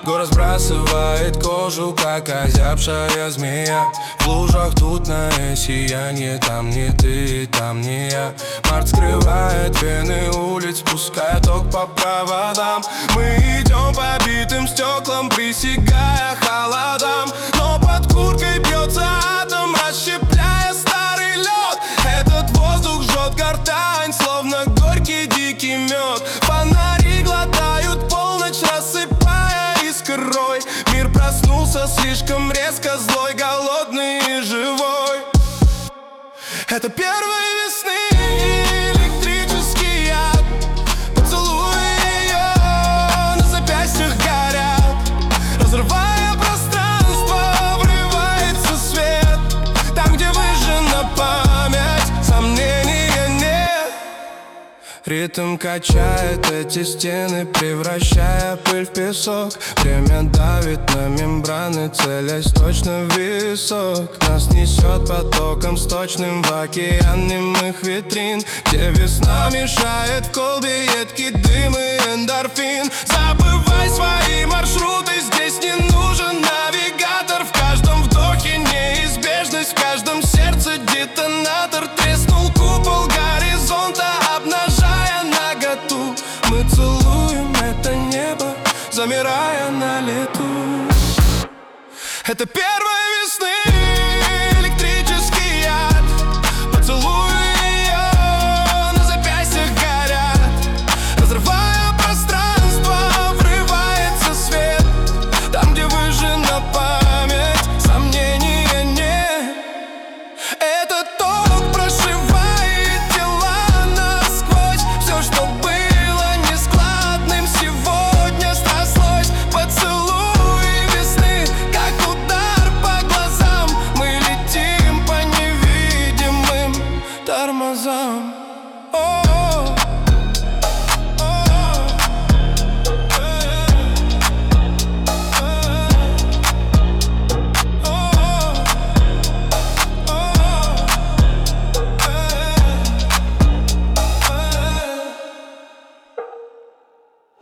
Город сбрасывает кожу, как озябшая змея. В лужах тут сияние, там не ты, там не я. Март скрывает вены улиц, пуская ток по проводам. Мы идем по битым стеклам, присягая холодам. Но под курткой бьется атом, расщепляя старый лед. Этот воздух жжет гортань, словно горький дикий мед. Фонари глотают полночь, рассыпая искрой. Мир проснулся слишком резко, злой, голодный и живой. Это первой весны электрический яд. Поцелуи ее на запястьях горят. Разрывая пространство, врывается свет. Там, где выжжена память, сомнения нет. Ритм качает эти стены, превращая пыль в песок. Время давит на мембраны, целясь точно в висок. Нас несет потоком сточным в океан немых витрин, где весна мешает в колбе едкий дым и эндорфин. Забывай свои маршруты, здесь не нужен навигатор. В каждом вдохе неизбежность, в каждом сердце детонатор. Треснул купол горизонта, обнажая наготу. Мы целуем это небо, замирая на лету. Это первой весны